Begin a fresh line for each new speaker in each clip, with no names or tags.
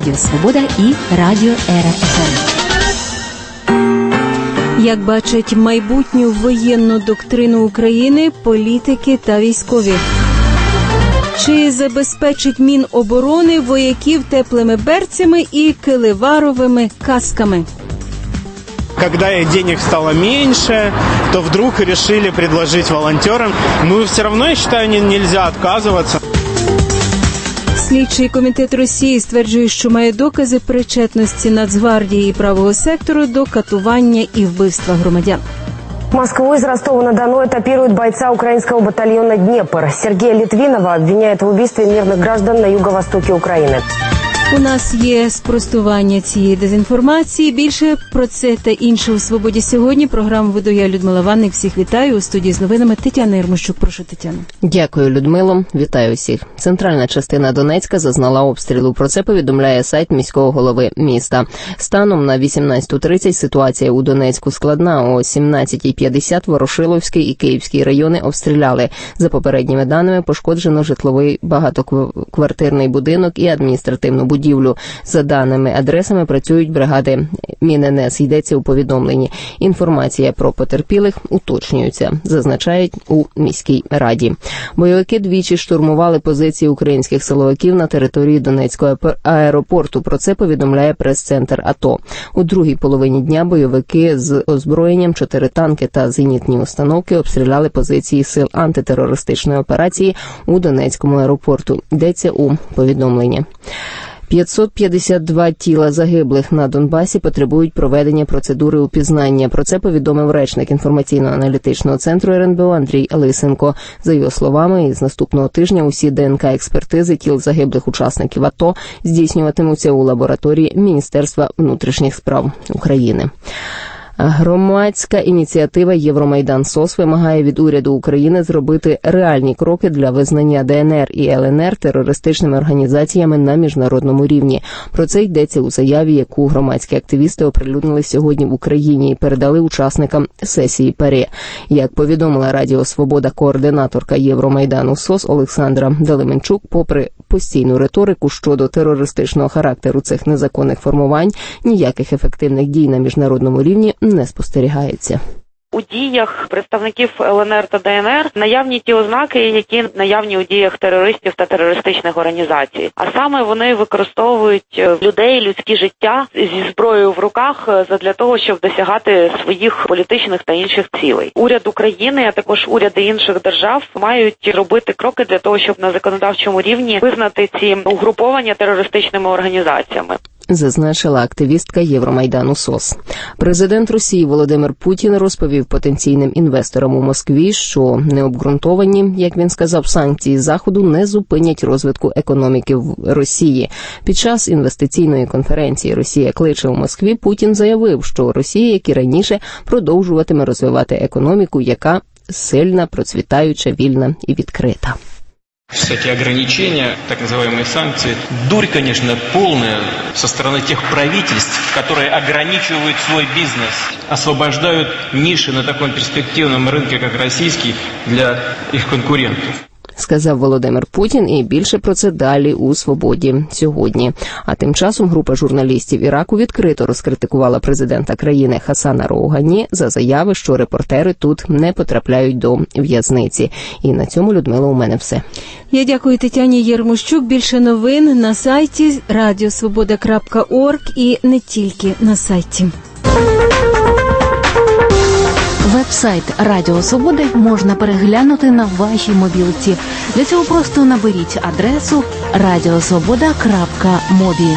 Радіо Свобода і Радіо Ера ФМ. Як бачать майбутню воєнну доктрину України політики та військові? Чи забезпечить Міноборони вояків теплими берцями і киливаровими касками?
Когда денег стало меньше, то вдруг решили предложить волонтерам. Ну, все равно, я считаю, нельзя отказываться.
Слідчий комітет Росії стверджує, що має докази причетності Нацгвардії і правого сектору до катування і вбивства громадян.
Москву из Ростова-на-Дону этапируют бойца украинского батальона «Днепр». Сергея Литвинова обвиняют в убийстве мирных граждан на юго-востоке Украины.
У нас є спростування цієї дезінформації. Більше про це та інше у «Свободі сьогодні». Програму веду я, Людмила Ванник. Всіх вітаю. У студії з новинами Тетяна Єрмощук. Прошу, Тетяна.
Дякую, Людмило. Вітаю всіх. Центральна частина Донецька зазнала обстрілу. Про це повідомляє сайт міського голови міста. Станом на 18:30 ситуація у Донецьку складна. О 17:50 Ворошиловський і Київський райони обстріляли. За попередніми даними, пошкоджено житловий багатоквартирний будинок і адміністративну будівлю. За даними адресами працюють бригади Міненес, йдеться у повідомленні. Інформація про потерпілих уточнюється, зазначають у міській раді. Бойовики двічі штурмували позиції українських силовиків на території Донецького аеропорту. Про це повідомляє прес-центр АТО. У другій половині дня бойовики з озброєнням 4 танки та зенітні установки обстріляли позиції сил антитерористичної операції у Донецькому аеропорту. Йдеться у повідомленні. 552 тіла загиблих на Донбасі потребують проведення процедури упізнання. Про це повідомив речник інформаційно-аналітичного центру РНБО Андрій Лисенко. За його словами, із наступного тижня усі ДНК-експертизи тіл загиблих учасників АТО здійснюватимуться у лабораторії Міністерства внутрішніх справ України. Громадська ініціатива «Євромайдан СОС» вимагає від уряду України зробити реальні кроки для визнання ДНР і ЛНР терористичними організаціями на міжнародному рівні. Про це йдеться у заяві, яку громадські активісти оприлюднили сьогодні в Україні і передали учасникам сесії ПАРЄ. Як повідомила Радіо Свобода координаторка Євромайдану СОС Олександра Делименчук, попри постійну риторику щодо терористичного характеру цих незаконних формувань, ніяких ефективних дій на міжнародному рівні не спостерігається.
У діях представників ЛНР та ДНР наявні ті ознаки, які наявні у діях терористів та терористичних організацій. А саме вони використовують людей, людські життя зі зброєю в руках задля того, щоб досягати своїх політичних та інших цілей. Уряд України, а також уряди інших держав мають робити кроки для того, щоб на законодавчому рівні визнати ці угруповання терористичними організаціями.
Зазначила активістка Євромайдану СОС. Президент Росії Володимир Путін розповів потенційним інвесторам у Москві, що необґрунтовані, як він сказав, санкції Заходу не зупинять розвитку економіки в Росії. Під час інвестиційної конференції «Росія кличе» у Москві Путін заявив, що Росія, як і раніше, продовжуватиме розвивати економіку, яка сильна, процвітаюча, вільна і відкрита.
Всякие ограничения, так называемые санкции, дурь, конечно, полная со стороны тех правительств, которые ограничивают свой бизнес, освобождают ниши на таком перспективном рынке, как российский, для их конкурентов.
Сказав Володимир Путін, і більше про це далі у «Свободі сьогодні». А тим часом група журналістів Іраку відкрито розкритикувала президента країни Хасана Роугані за заяви, що репортери тут не потрапляють до в'язниці. І на цьому, Людмила, у мене все.
Я дякую Тетяні Єрмощук. Більше новин на сайті radiosvoboda.org і не тільки на сайті.
Веб-сайт Радіо Свободи можна переглянути на вашій мобілці. Для цього просто наберіть адресу radiosvoboda.mobi.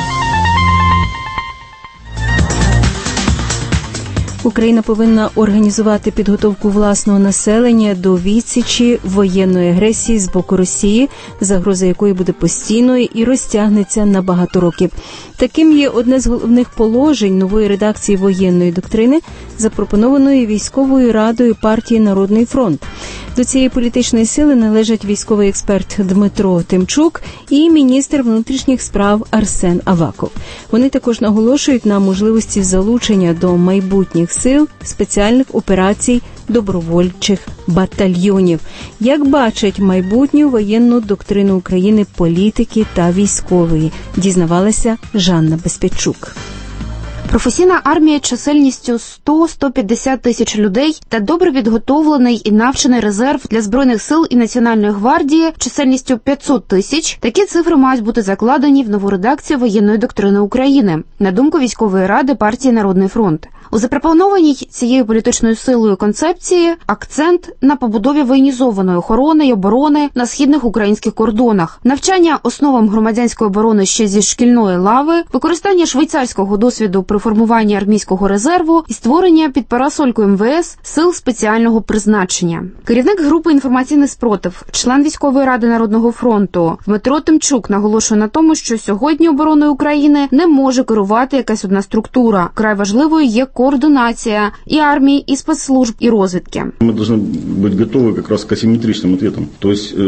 Україна повинна організувати підготовку власного населення до відсічі воєнної агресії з боку Росії, загроза якої буде постійною і розтягнеться на багато років. Таким є одне з головних положень нової редакції воєнної доктрини, запропонованої Військовою радою партії «Народний фронт». До цієї політичної сили належать військовий експерт Дмитро Тимчук і міністр внутрішніх справ Арсен Аваков. Вони також наголошують на можливості залучення до майбутніх сил спеціальних операцій добровольчих батальйонів. Як бачать майбутню воєнну доктрину України політики та військової, дізнавалася Жанна Безпечук.
Професійна армія чисельністю 100-150 тисяч людей та добре підготовлений і навчений резерв для Збройних сил і Національної гвардії чисельністю 500 тисяч. Такі цифри мають бути закладені в нову редакцію воєнної доктрини України, на думку військової ради партії «Народний фронт». У запропонованій цією політичною силою концепції акцент на побудові воєнізованої охорони й оборони на східних українських кордонах, навчання основам громадянської оборони ще зі шкільної лави, використання швейцарського досвіду при формуванні армійського резерву і створення під парасолькою МВС сил спеціального призначення. Керівник групи «Інформаційний спротив», член військової ради Народного фронту Дмитро Тимчук наголошує на тому, що сьогодні обороною України не може керувати якась одна структура. Край важливою є координація і армії, і спецслужб, і розвідки.
Мы должны быть готовы как раз к асимметричным ответам. То есть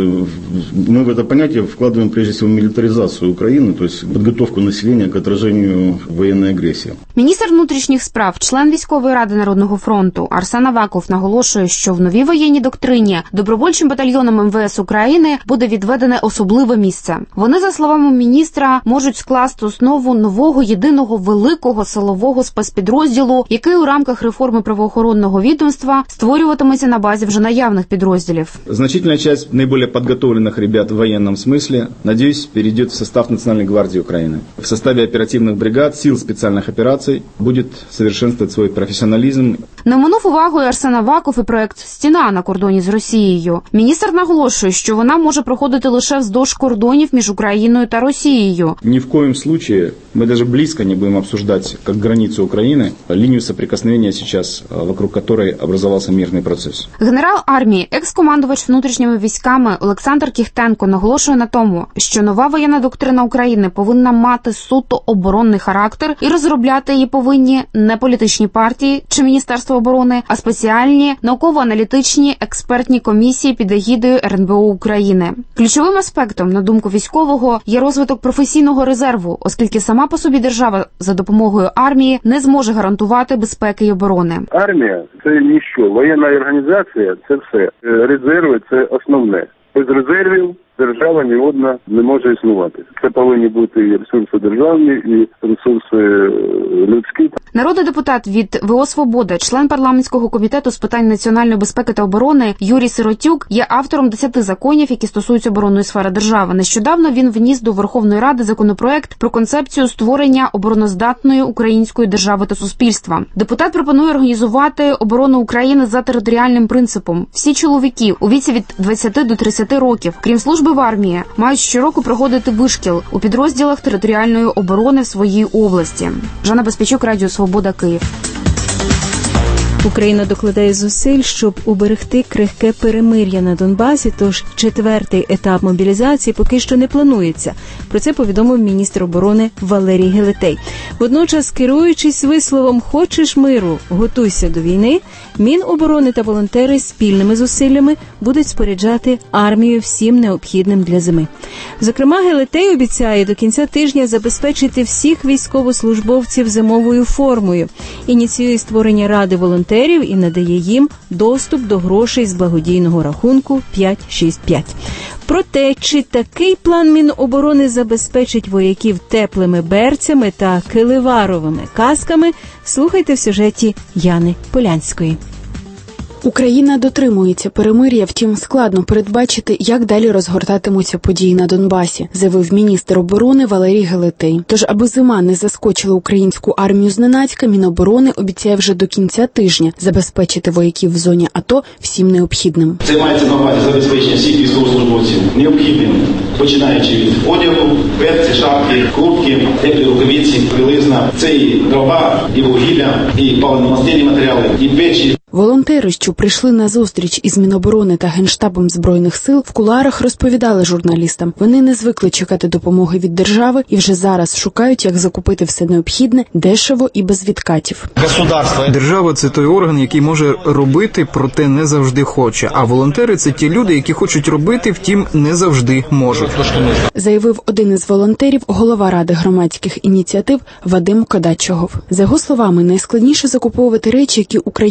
мы в это понятие вкладываем прежде всего милитаризацию Украины, то есть подготовку населения к отражению военной агрессии.
Міністр внутрішніх справ, член військової ради Народного фронту Арсен Аваков наголошує, що в новій воєнній доктрині добровольчим батальйонам МВС України буде відведене особливе місце. Вони, за словами міністра, можуть скласти основу нового єдиного великого силового спецпідрозділу, який у рамках реформи правоохоронного відомства створюватиметься на базі вже наявних підрозділів.
Значительная часть наиболее подготовленных ребят в военном смысле, надеюсь, перейдет в состав Национальной гвардии Украины. В составе оперативных бригад, сил специальных операций будет совершенствовать свой профессионализм.
Не оминув увагою Арсен Аваков і проект «Стіна» на кордоні з Росією. Міністр наголошує, що вона може проходити лише вздовж кордонів між Україною та Росією.
Ни в коем случае мы даже близко не будем обсуждать как границу Украины линию соприкосновения сейчас, вокруг которой образовался мирный процесс.
Генерал армії, екс-командувач внутрішніми військами Олександр Кіхтенко наголошує на тому, що нова воєнна доктрина України повинна мати суто оборонний характер і розробляти її повинні не політичні партії чи Міністерство оборони, а спеціальні науково-аналітичні експертні комісії під егідою РНБО України. Ключовим аспектом, на думку військового, є розвиток професійного резерву, оскільки сама по собі держава за допомогою армії не зможе гарантувати безпеки й оборони.
Армія – це ніщо, воєнна організація – це все. Резерви – це основне. Без резервів держава ні одна не може існувати. Це повинні бути і ресурси державні, і ресурси людські.
Народний депутат від ВО «Свобода», член парламентського комітету з питань національної безпеки та оборони Юрій Сиротюк є автором 10 законів, які стосуються оборонної сфери держави. Нещодавно він вніс до Верховної Ради законопроект про концепцію створення обороноздатної української держави та суспільства. Депутат пропонує організувати оборону України за територіальним принципом. Всі чоловіки у віці від 20 до 30 років, крім служби в армії, мають щороку проходити вишкіл у підрозділах територіальної оборони в своїй області. Жанна Безпечук, Радіо Свобода, Київ.
Україна докладає зусиль, щоб уберегти крихке перемир'я на Донбасі, тож 4-й етап мобілізації поки що не планується. Про це повідомив міністр оборони Валерій Гелетей. Водночас, керуючись висловом «Хочеш миру, готуйся до війни», Міноборони та волонтери спільними зусиллями будуть споряджати армію всім необхідним для зими. Зокрема, Гелетей обіцяє до кінця тижня забезпечити всіх військовослужбовців зимовою формою, ініціює створення ради волонтерів і надає їм доступ до грошей з благодійного рахунку 565. Про те, чи такий план Міноборони забезпечить вояків теплими берцями та киливаровими касками, слухайте в сюжеті Яни Полянської.
Україна дотримується перемир'я, втім складно передбачити, як далі розгортатимуться події на Донбасі, заявив міністр оборони Валерій Гелетей. Тож, аби зима не заскочила українську армію зненацька, Міноборони обіцяє вже до кінця тижня забезпечити вояків в зоні АТО всім необхідним.
Це мається на увазі забезпечення всіх військовослужбовців необхідним, починаючи від одягу, берці, шапки, куртки, теплі рукавиці, білизна. Це і дрова, і вугілля, і паливно-мастильні матеріали, і печі.
Волонтери, що прийшли на зустріч із Міноборони та Генштабом Збройних сил, в кулуарах розповідали журналістам. Вони не звикли чекати допомоги від держави і вже зараз шукають, як закупити все необхідне, дешево і без відкатів.
Держава – це той орган, який може робити, проте не завжди хоче. А волонтери – це ті люди, які хочуть робити, втім не завжди можуть.
Заявив один із волонтерів, голова Ради громадських ініціатив Вадим Кодачогов. За його словами, найскладніше закуповувати речі, які Україна не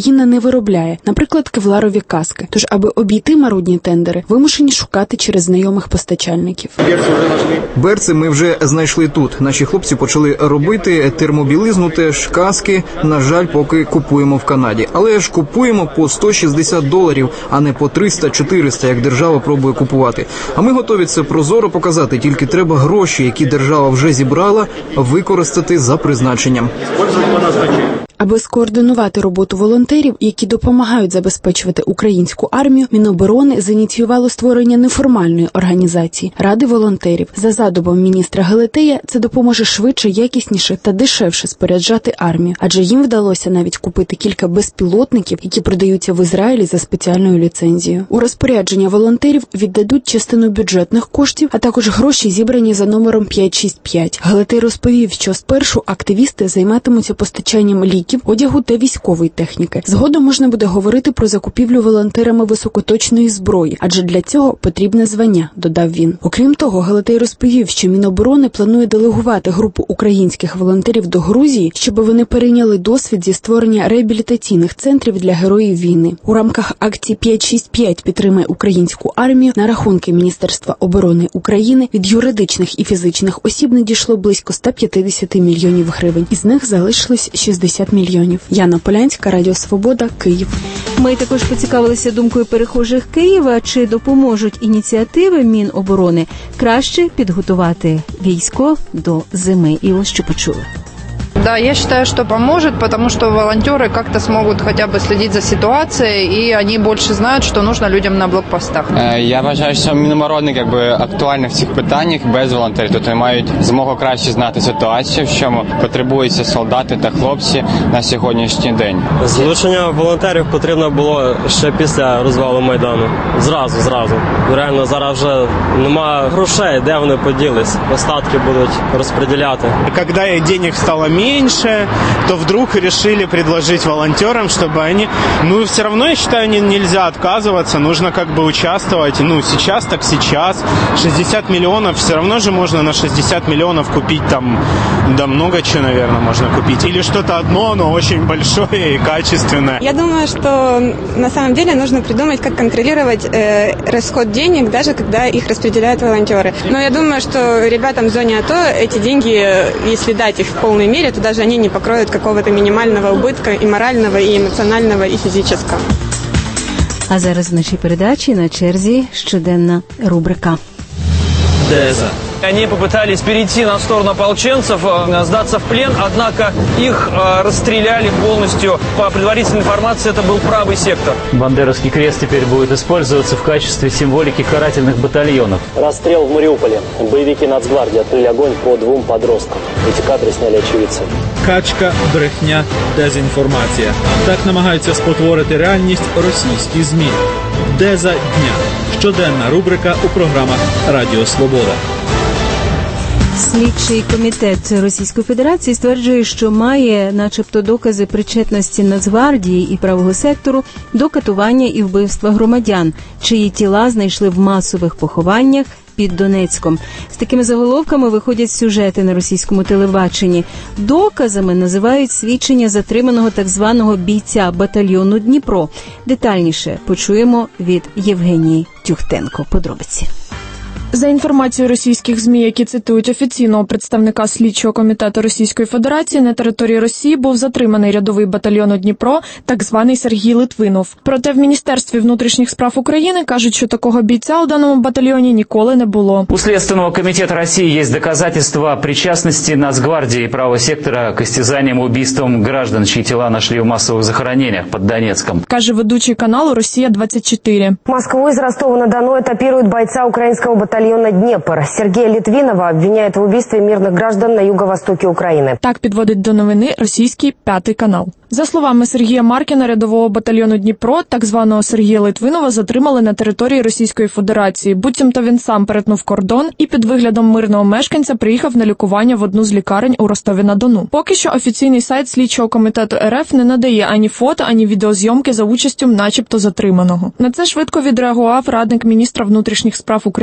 виробляє, наприклад, кевларові каски. Тож, аби обійти марудні тендери, вимушені шукати через знайомих постачальників.
Берці ми вже знайшли тут. Наші хлопці почали робити термобілизну, теж каски, на жаль, поки купуємо в Канаді. Але ж купуємо по $160, а не по 300-400, як держава пробує купувати. А ми готові це прозоро показати, тільки треба гроші, які держава вже зібрала, використати за призначенням.
Аби скоординувати роботу волонтерів, які допомагають забезпечувати українську армію, Міноборони зініціювало створення неформальної організації Ради волонтерів. За задумом міністра Гелетея, це допоможе швидше, якісніше та дешевше споряджати армію, адже їм вдалося навіть купити кілька безпілотників, які продаються в Ізраїлі за спеціальною ліцензією. У розпорядження волонтерів віддадуть частину бюджетних коштів, а також гроші, зібрані за номером 565. Гелетей розповів, що спершу активісти займатимуться постачанням ліків, одягу та військової техніки. Згодом можна буде говорити про закупівлю волонтерами високоточної зброї, адже для цього потрібне звання, додав він. Окрім того, Гелетей розповів, що Міноборони планує делегувати групу українських волонтерів до Грузії, щоб вони перейняли досвід зі створення реабілітаційних центрів для героїв війни. У рамках акції 565 «Підтримай українську армію» на рахунки Міністерства оборони України від юридичних і фізичних осіб надійшло близько 150 мільйонів гривень. Із них залишилось 60 мільйонів. Яна Полянська, Радіо Свобода, Київ.
Ми також поцікавилися думкою перехожих Києва, чи допоможуть ініціативи Міноборони краще підготувати військо до зими. І ось що почули.
Да, я считаю, что поможет, потому что волонтеры как-то смогут хотя бы следить за ситуацией, и они больше знают, что нужно людям на блокпостах.
Я вважаю, що Міноборони актуальні в цих питаннях без волонтерів. Тобто мають змогу краще знати ситуацію, в чому потребуються солдати та хлопці на сьогоднішній день.
Залучення волонтерів потрібно було ще після розвалу Майдану. Зразу. Реально зараз вже немає грошей, де вони поділись. Остатки будуть розподіляти.
Коли денег стало меньше, то вдруг решили предложить волонтерам, чтобы они... Ну, все равно, я считаю, нельзя отказываться, нужно участвовать. Ну, сейчас так сейчас. 60 миллионов, все равно же можно на 60 миллионов купить там, да много чего, наверное, можно купить. Или что-то одно, но очень большое и качественное.
Я думаю, что на самом деле нужно придумать, как контролировать расход денег, даже когда их распределяют волонтеры. Но я думаю, что ребятам в зоне АТО эти деньги, если дать их в полной мере, то даже они не покроют какого-то минимального убытка и морального, и эмоционального, и физического.
А зараз в нашій передачі на черзі щоденна рубрика.
Деза. Они попытались перейти на сторону ополченцев, сдаться в плен, однако их расстреляли полностью. По предварительной информации, это был правый сектор.
Бандеровский крест теперь будет использоваться в качестве символики карательных батальонов.
Расстрел в Мариуполе. Боевики Нацгвардии открыли огонь по 2 подросткам. Эти кадры сняли очевидцы.
Качка, брехня, дезінформація. Так намагаються спотворити реальність російські ЗМІ. Деза дня. Щоденна рубрика у програмах Радіо Свобода.
Слідчий комітет Російської Федерації стверджує, що має начебто докази причетності Нацгвардії і правого сектору до катування і вбивства громадян, чиї тіла знайшли в масових похованнях під Донецьком. З такими заголовками виходять сюжети на російському телебаченні. Доказами називають свідчення затриманого так званого бійця батальйону Дніпро. Детальніше почуємо від Євгенії Тюхтенко. Подробиці.
За інформацією російських ЗМІ, які цитують офіційного представника слідчого комітету Російської Федерації, на території Росії був затриманий рядовий батальйону Дніпро, так званий Сергій Литвинов. Проте в Міністерстві внутрішніх справ України кажуть, що такого бійця у даному батальйоні ніколи не було.
У Следственного комитета России есть доказательства причастности Нацгвардии и правого сектора к истязаниям и убийствам граждан, чьи тела нашли в массовых захоронениях под Донецком.
Каже ведучий каналу «Россия-24».
Москву из Ростова-на-Дону этапируют бойца украинского батальона «Днепр». Сергея Литвинова обвиняют в убийстве мирных граждан на юго-востоке Украины.
Так підводить до новини російський «П'ятий канал». За словами Сергія Маркіна, рядового батальйону Дніпро, так званого Сергія Литвинова затримали на території Російської Федерації. Буцімто він сам перетнув кордон і під виглядом мирного мешканця приїхав на лікування в одну з лікарень у Ростові-на-Дону. Поки що офіційний сайт слідчого комітету РФ не надає ані фото, ані відеозйомки за участю начебто затриманого. На це швидко відреагував радник міністра внутрішніх справ України Антон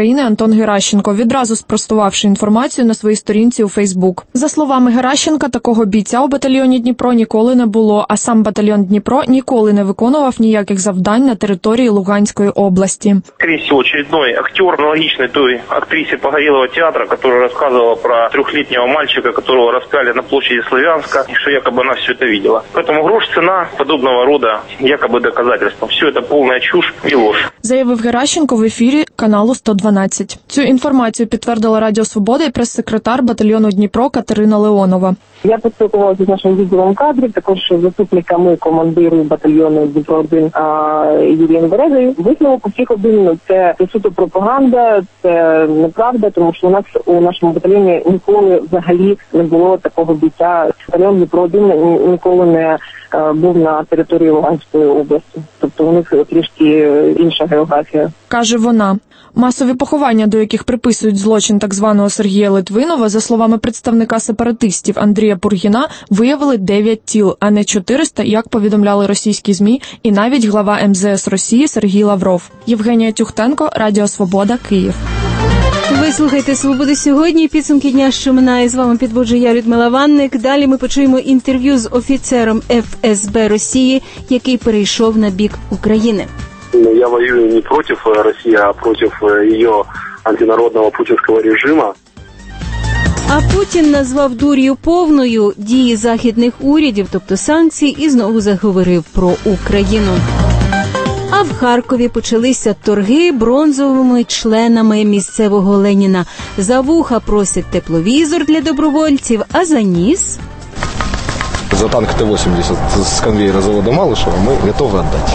Антон Геращенко, відразу спростувавши інформацію на своїй сторінці у Фейсбук. За словами Геращенка, такого бійця у батальйоні Дніпро ніколи не було, а сам батальйон Дніпро ніколи не виконував ніяких завдань на території Луганської області.
Скорее всего, очередной актер, аналогичный той актрисе Погорелого театра, которая рассказывала про 3-летнего мальчика, которого распяли на площади Славянска, и что якобы она все это видела. Поэтому грош цена подобного рода якобы доказательства. Все это полная чушь и ложь.
Заявив Геращенко в ефірі каналу 112. Цю інформацію підтвердила Радіо Свобода і прес-секретар батальйону Дніпро Катерина Леонова.
Я поспілкувалася з нашим відділом кадрів, також заступниками командиру батальйону Дніпро-1 Юрієм Березою. Висновок у всіх один – це суто пропаганда, це неправда, тому що у нашому батальйоні ніколи взагалі не було такого бійця. Батальйон Дніпро-1 ніколи не був на території Луганської області. Тобто у них трішки інша географія.
Каже вона. Масові поховання, до яких приписують злочин так званого Сергія Литвинова, за словами представника сепаратистів Андрія Пургіна, виявили 9 тіл, а не 400, як повідомляли російські ЗМІ, і навіть глава МЗС Росії Сергій Лавров. Євгенія Тюхтенко, Радіо Свобода, Київ.
Ви слухаєте «Свободу сьогодні». Підсумки дня, що минає. З вами підводжу я, Людмила Ванник. Далі ми почуємо інтерв'ю з офіцером ФСБ Росії, який перейшов на бік України.
Я воюю не против России, а против ее антинародного путинского режима.
А Путін назвав дур'ю повною дії західних урядів, тобто санкцій, і знову заговорив про Україну. А в Харкові почалися торги бронзовими членами місцевого Леніна. За вуха просять тепловізор для добровольців, а за ніс...
За танк Т-80 з конвейера заводу Малишева ми готові віддати.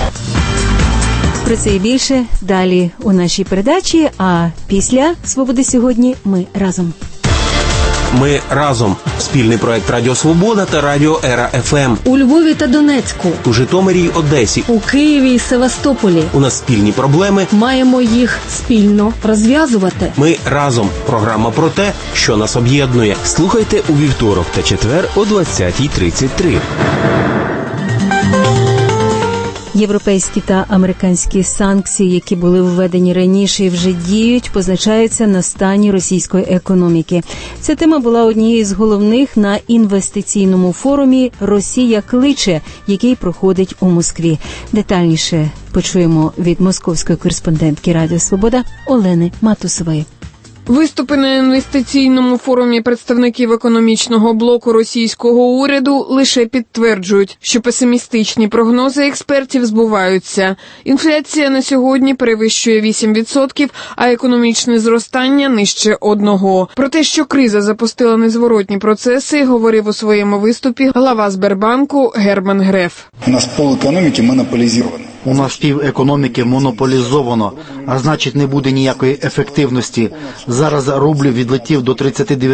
Про це і більше далі у нашій передачі, а після «Свободи сьогодні» ми разом.
Ми разом. Спільний проект Радіо Свобода та Радіо Ера ФМ.
У Львові та Донецьку.
У Житомирі й Одесі.
У Києві і Севастополі.
У нас спільні проблеми.
Маємо їх спільно розв'язувати.
Ми разом. Програма про те, що нас об'єднує.
Слухайте у вівторок та четвер о 20:33.
Європейські та американські санкції, які були введені раніше і вже діють, позначаються на стані російської економіки. Ця тема була однією з головних на інвестиційному форумі «Росія кличе», який проходить у Москві. Детальніше почуємо від московської кореспондентки Радіо Свобода Олени Матусової.
Виступи на інвестиційному форумі представників економічного блоку російського уряду лише підтверджують, що песимістичні прогнози експертів збуваються. Інфляція на сьогодні перевищує 8%, а економічне зростання нижче 1%. Про те, що криза запустила незворотні процеси, говорив у своєму виступі глава Сбербанку Герман Греф.
У нас пол-економіки монополізовано.
У нас пів-економіки монополізовано, а значить не буде ніякої ефективності. Зараз рубль відлетів до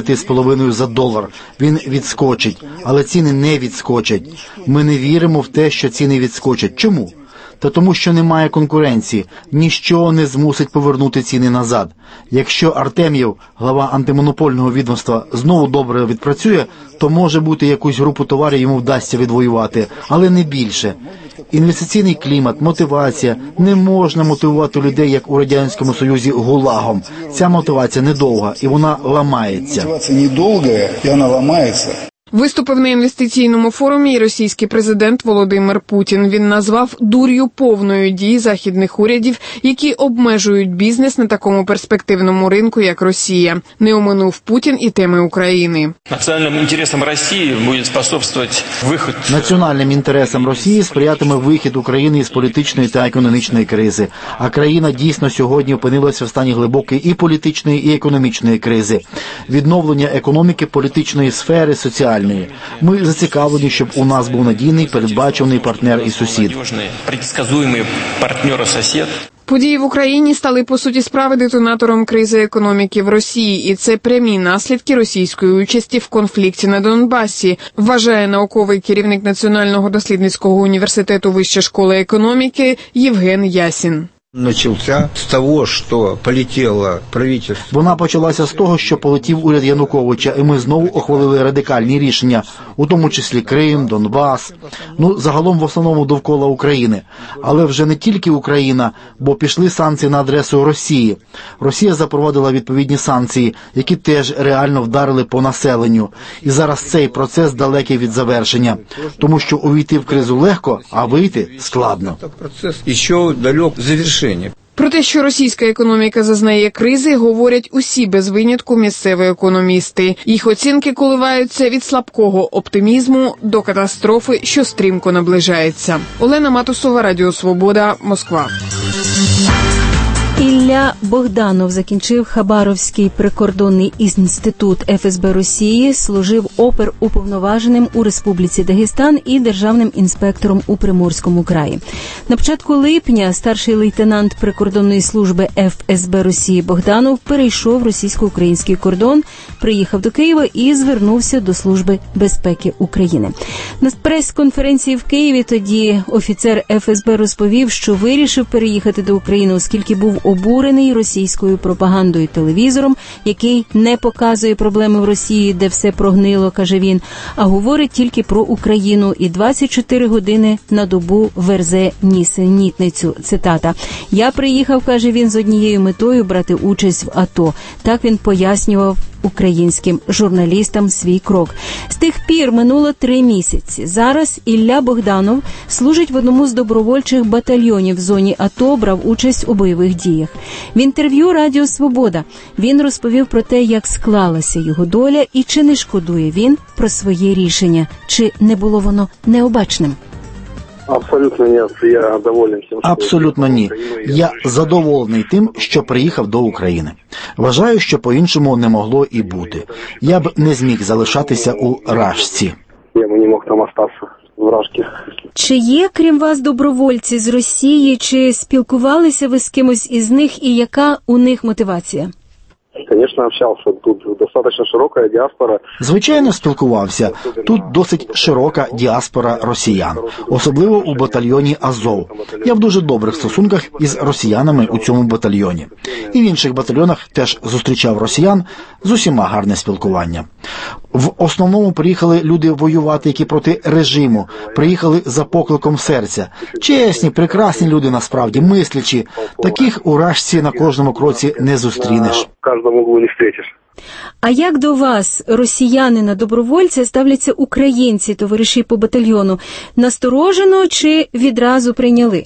39,5 за долар. Він відскочить, але ціни не відскочать. Ми не віримо в те, що ціни відскочать. Чому? Та тому, що немає конкуренції. Ніщо не змусить повернути ціни назад. Якщо Артем'єв, глава антимонопольного відомства, знову добре відпрацює, то може бути якусь групу товарів йому вдасться відвоювати, але не більше. Інвестиційний клімат, мотивація. Не можна мотивувати людей, як у Радянському Союзі, гулагом. Ця мотивація недовга, і вона ламається.
Мотивація недовга, і вона ламається.
Виступив на інвестиційному форумі і російський президент Володимир Путін. Він назвав дур'ю повною дії західних урядів, які обмежують бізнес на такому перспективному ринку, як Росія. Не оминув Путін і теми України.
Національним інтересам Росії буде способствувати вихід.
Національним інтересам Росії сприятиме вихід України із політичної та економічної кризи. А країна дійсно сьогодні опинилася в стані глибокої і політичної, і економічної кризи. Відновлення економіки, політичної сфери, соціальної. Ми зацікавлені, щоб у нас був надійний, передбачуваний партнер і сусід.
Предсказуємий партнер і сусід.
Події в Україні стали, по суті справи, детонатором кризи економіки в Росії, і це прямі наслідки російської участі в конфлікті на Донбасі, вважає науковий керівник Національного дослідницького університету Вища школа економіки Євген Ясін.
Начался з того, що полетіло правительство.
Вона почалася з того, що полетів уряд Януковича, і ми знову ухвалили радикальні рішення, у тому числі Крим, Донбас, загалом в основному довкола України. Але вже не тільки Україна, бо пішли санкції на адресу Росії. Росія запровадила відповідні санкції, які теж реально вдарили по населенню. І зараз цей процес далекий від завершення. Тому що увійти в кризу легко, а вийти складно.
Процес ще далек завершення.
Про те, що російська економіка зазнає кризи, говорять усі без винятку місцеві економісти. Їх оцінки коливаються від слабкого оптимізму до катастрофи, що стрімко наближається. Олена Матусова, Радіо Свобода, Москва.
Ілля Богданов закінчив Хабаровський прикордонний інститут ФСБ Росії, служив оперуповноваженим у Республіці Дагестан і державним інспектором у Приморському краї. На початку липня старший лейтенант прикордонної служби ФСБ Росії Богданов перейшов російсько-український кордон, приїхав до Києва і звернувся до Служби безпеки України. На прес-конференції в Києві тоді офіцер ФСБ розповів, що вирішив переїхати до України, оскільки був обурений російською пропагандою і телевізором, який не показує проблеми в Росії, де все прогнило, каже він, а говорить тільки про Україну і 24 години на добу верзе нісенітницю. Цитата. «Я приїхав, каже він, з однією метою брати участь в АТО». Так він пояснював українським журналістам свій крок. З тих пір минуло 3 місяці. Зараз Ілля Богданов служить в одному з добровольчих батальйонів в зоні АТО, брав участь у бойових діях. В інтерв'ю Радіо Свобода він розповів про те, як склалася його доля і чи не шкодує він про своє рішення, чи не було воно необачним.
Абсолютно ні. Я доволен тим, що...
Абсолютно ні. Я задоволений тим, що приїхав до України. Вважаю, що по-іншому не могло і бути. Я б не зміг залишатися у Рашці.
Я б не мог там остатися в Рашці.
Чи є, крім вас, добровольці з Росії, чи спілкувалися ви з кимось із них і яка у них мотивація?
Звісно, общався. Тут достатньо широка діаспора.
Звичайно, спілкувався. Тут досить широка діаспора росіян, особливо у батальйоні Азов. Я в дуже добрих стосунках із росіянами у цьому батальйоні. І в інших батальйонах теж зустрічав росіян, з усіма гарне спілкування. В основному приїхали люди воювати, які проти режиму, приїхали за покликом серця. Чесні, прекрасні люди насправді, мислячі. Таких у Рашці на кожному кроці не зустрінеш.
Кожному углу не встретиш.
А як до вас, росіянина-добровольця, ставляться українці, товариші по батальйону? Насторожено чи відразу прийняли?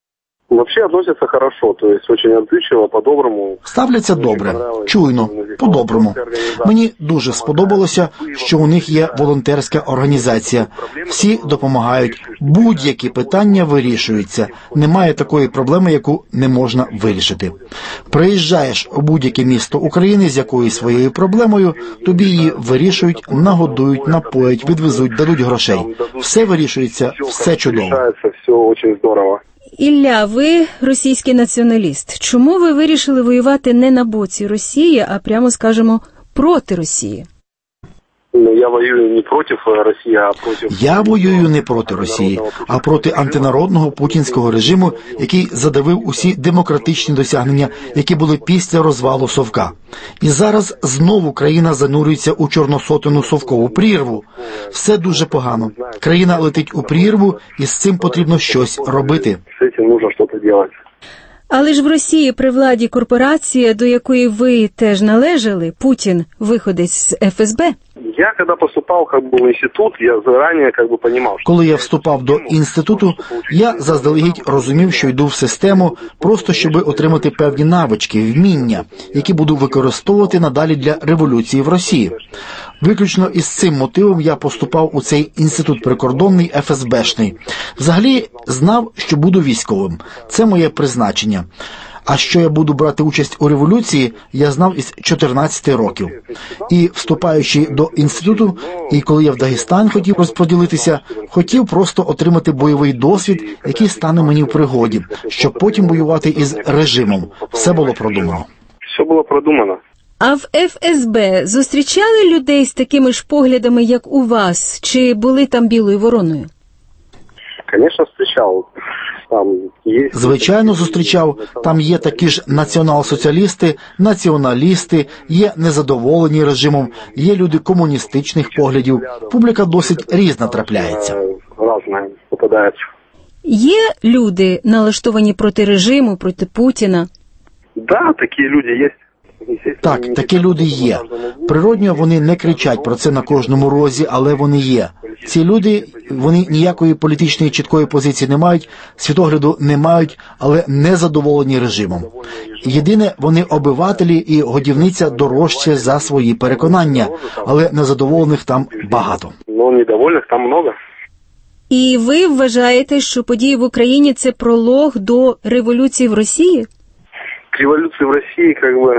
Вообще относятся хорошо, то есть очень отзывчиво, по-доброму.
Ставляться добре, чуйно, по-доброму. Мені дуже сподобалося, що у них є волонтерська організація. Всі допомагають, будь-які питання вирішуються. Немає такої проблеми, яку не можна вирішити. Приїжджаєш у будь-яке місто України з якоюсь своєю проблемою, тобі її вирішують, нагодують, напоять, відвезуть, дадуть грошей. Все вирішується, все чудово.
Все очень здорово.
Ілля, ви російський націоналіст. Чому ви вирішили воювати не на боці Росії, а прямо, скажемо, проти Росії?
Я воюю не проти Росії, а проти...
Я воюю не проти Росії, а проти антинародного путінського режиму, який задавив усі демократичні досягнення, які були після розвалу Совка. І зараз знову країна занурюється у чорносотену совкову прірву. Все дуже погано. Країна летить у прірву, і з цим потрібно щось робити.
З цим потрібно щось робити.
Але ж в Росії при владі корпорація, до якої ви теж належали, Путін, виходець з ФСБ.
Я, коли поступав в інститут, я зарані розумів, що...
Коли я вступав до інституту, я заздалегідь розумів, що йду в систему, просто щоб отримати певні навички, вміння, які буду використовувати надалі для революції в Росії. Виключно із цим мотивом я поступав у цей інститут прикордонний ФСБшний. Взагалі знав, що буду військовим. Це моє призначення. А що я буду брати участь у революції, я знав із 14 років. І вступаючи до інституту, і коли я в Дагестан хотів розподілитися, хотів просто отримати бойовий досвід, який стане мені в пригоді, щоб потім воювати із режимом. Все було продумано.
Все було продумано.
А в ФСБ зустрічали людей з такими ж поглядами, як у вас? Чи були там білою вороною?
Звісно, зустрічав.
Звичайно, зустрічав. Там є такі ж націонал-соціалісти, націоналісти, є незадоволені режимом, є люди комуністичних поглядів. Публіка досить різна трапляється.
Є люди, налаштовані проти режиму, проти Путіна?
Да, такі люди є.
Так, такі люди є. Природньо, вони не кричать про це на кожному розі, але вони є. Ці люди, вони ніякої політичної чіткої позиції не мають, світогляду не мають, але не задоволені режимом. Єдине, вони обивателі і годівниця дорожче за свої переконання, але незадоволених там багато.
Ну, недовольних там много.
І ви вважаєте, що події в Україні – це пролог до революції в Росії?
Революції в Росії,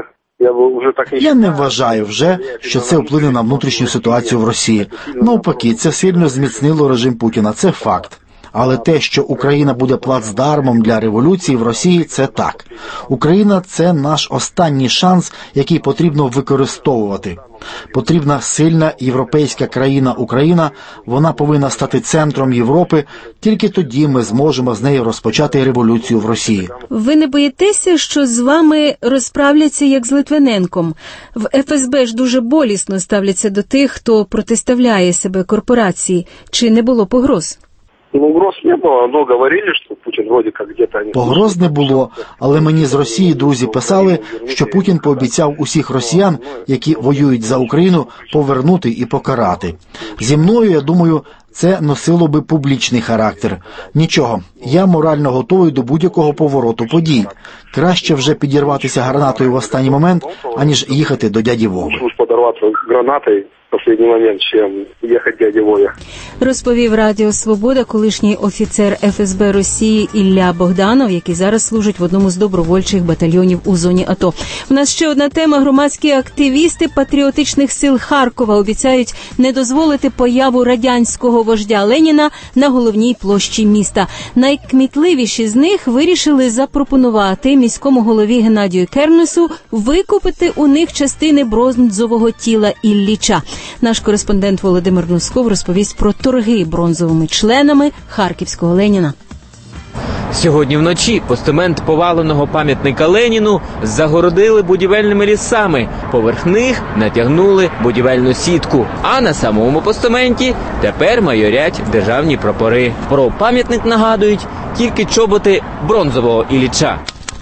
Я не вважаю вже, що це вплине на внутрішню ситуацію в Росії. Навпаки, це сильно зміцнило режим Путіна, це факт. Але те, що Україна буде плацдармом для революції в Росії, це так. Україна – це наш останній шанс, який потрібно використовувати. Потрібна сильна європейська країна Україна, вона повинна стати центром Європи, тільки тоді ми зможемо з нею розпочати революцію в Росії.
Ви не боїтеся, що з вами розправляться як з Литвиненком? В ФСБ ж дуже болісно ставляться до тих, хто протиставляє себе корпорації. Чи не було погроз?
Угроз не було, но говорили, що Путін вроде как где-то...
Погроз не було, але мені з Росії друзі писали, що Путін пообіцяв усіх росіян, які воюють за Україну, повернути і покарати. Зі мною, я думаю, це носило би публічний характер. Нічого, я морально готовий до будь-якого повороту подій. Краще вже підірватися гранатою в останній момент, аніж їхати до дяді Вови.
Подорватися гранатою в останній момент, чим їхати дяді Вові.
Розповів Радіо Свобода колишній офіцер ФСБ Росії Ілля Богданов, який зараз служить в одному з добровольчих батальйонів у зоні АТО. У нас ще одна тема. Громадські активісти патріотичних сил Харкова обіцяють не дозволити появу радянського вождя Леніна на головній площі міста. Найкмітливіші з них вирішили запропонувати міському голові Геннадію Кернесу викупити у них частини бронзового тіла Ілліча. Наш кореспондент Володимир Носков розповість про торги бронзовими членами харківського Леніна.
Сьогодні вночі постамент поваленого пам'ятника Леніну загородили будівельними лісами. Поверх них натягнули будівельну сітку. А на самому постаменті тепер майорять державні прапори. Про пам'ятник нагадують тільки чоботи бронзового Ілліча.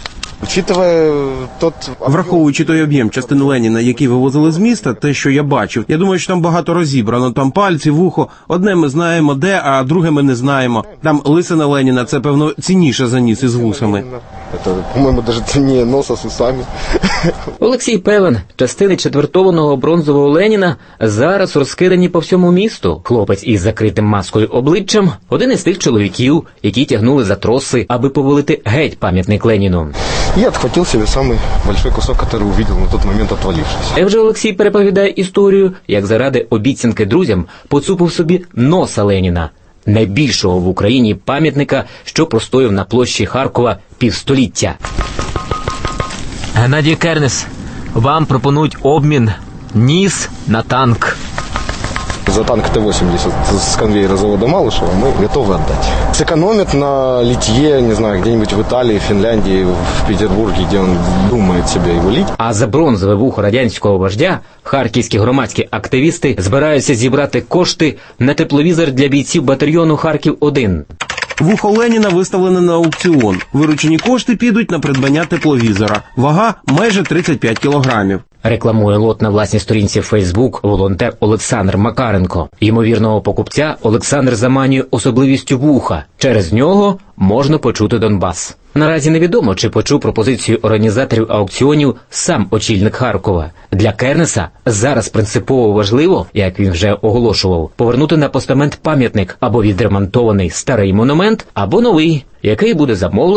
Враховуючи той об'єм частини Леніна, який вивозили з міста, те, що я бачив, я думаю, що там багато розібрано. Там пальці, вухо. Одне ми знаємо де, а друге ми не знаємо. Там лисина Леніна, це, певно, цінніше за ніс із вусами.
Це, по-моєму, навіть цінніше носа з усами.
Олексій певен, частини четвертованого бронзового Леніна зараз розкидані по всьому місту. Хлопець із закритим маскою обличчям – один із тих чоловіків, які тягнули за троси, аби повалити геть пам'ятник Леніну.
Я отхватил себе самый большой кусок, который увидел на тот момент, отвалившись.
Евже Олексій переповідає історію, як заради обіцянки друзям поцупив собі носа Леніна, найбільшого в Україні пам'ятника, що простояв на площі Харкова півстоліття. Геннадій Кернес, вам пропонують обмін ніс на танк.
За танк Т-80 с конвейера завода Малышева мы готовы отдать. Сэкономит на литье, не знаю, где-нибудь в Италии, Финляндии, в Петербурге, где он думает себя его лить.
А за бронзове вухо радянського вождя харківські громадські активісти збираються зібрати кошти на тепловізор для бійців батальйону Харків-1.
Вухо Леніна виставлене на аукціон. Виручені кошти підуть на придбання тепловізора. Вага майже 35 кілограмів.
Рекламує лот на власній сторінці в Facebook волонтер Олександр Макаренко. Ймовірного покупця Олександр заманює особливістю вуха. Через нього можна почути Донбас. Наразі невідомо, чи почув пропозицію організаторів аукціонів сам очільник Харкова. Для Кернеса зараз принципово важливо, як він вже оголошував, повернути на постамент пам'ятник або відремонтований старий монумент, або новий, який буде замовлений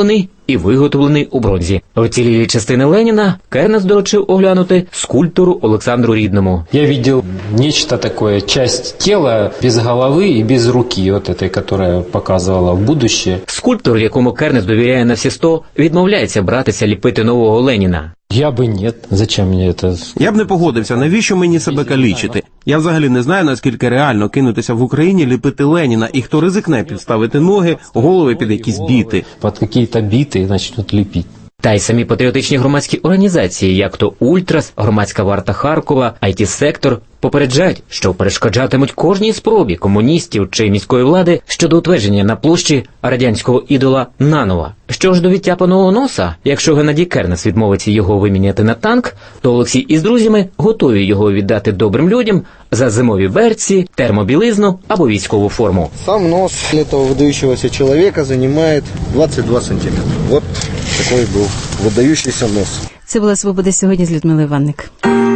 і виготовлений у бронзі. Вцілілі частини Леніна Кернес доручив оглянути скульптору Олександру Рідному.
Я видел нечто такое, часть тела без головы и без руки, вот этой, которая показывала будущее.
Скульптор, якому Кернес довіряє на всі 100, відмовляється братися ліпити нового Леніна.
Я би ні. Зачем мені це?
Я б не погодився. Навіщо мені себе калічити? Я взагалі не знаю, наскільки реально кинутися в Україні ліпити Леніна, і хто ризикне підставити ноги, голови під якісь біти.
Під якісь біти і почнуть ліпити.
Та й самі патріотичні громадські організації, як то Ультрас, Громадська варта Харкова, IT-сектор, попереджають, що перешкоджатимуть кожній спробі комуністів чи міської влади щодо утвердження на площі радянського ідола нанова. Що ж до відтяпаного носа, якщо Геннадій Кернес відмовиться його виміняти на танк, то Олексій із друзями готові його віддати добрим людям за зимові берці, термобілизну або військову форму.
Сам нос этого выдающегося человека занимает 22 сантиметра. Вот такой был выдающийся нос.
Це була «Свобода сьогодні» з Людмилою Іванник.